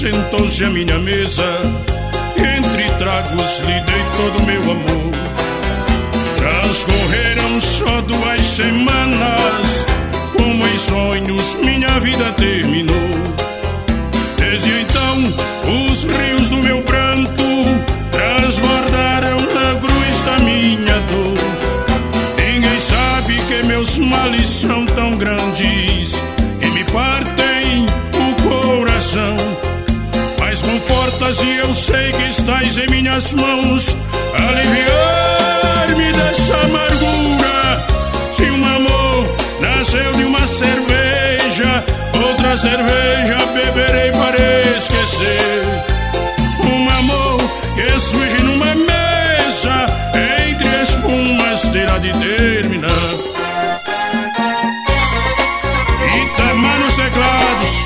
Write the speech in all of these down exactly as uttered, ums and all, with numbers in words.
sentou-se à minha mesa, entre tragos lhe dei todo o meu amor. Transcorreram só duas semanas, como em sonhos minha vida terminou. Desde então os rios do meu pranto transbordaram na cruz da minha dor. Ninguém sabe que meus males são tão grandes que me partem o coração. Mas confortas e eu sei que estás em minhas mãos, aliviar-me dessa amargura. Se um amor nasceu de uma cerveja, outra cerveja beberei para esquecer. Um amor que surge numa mesa, entre espumas terá de terminar. Itamar nos teclados.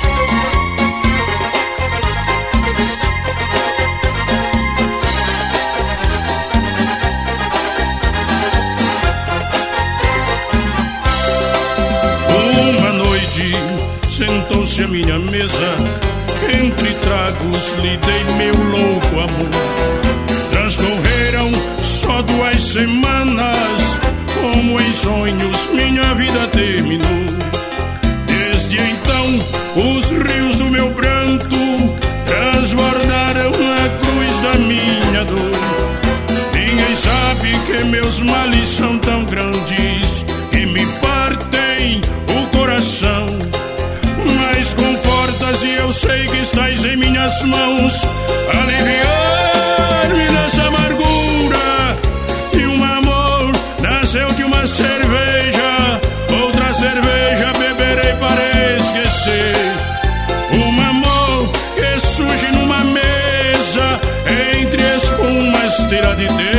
Uma noite sentou-se à minha mesa, entre tragos lhe dei meu louco amor. Transcorreram só duas semanas, como em sonhos minha vida terminou. Desde então os rios do meu pranto transbordaram na cruz da minha dor. Ninguém sabe que meus males são tão grandes que me partem o coração. Mas confortas e eu sei que estás em minhas mãos, aliviar-me dessa amargura. E um amor nasceu de uma cerveja, outra cerveja beberei para esquecer. Um amor que surge numa mesa, entre espumas terá de ter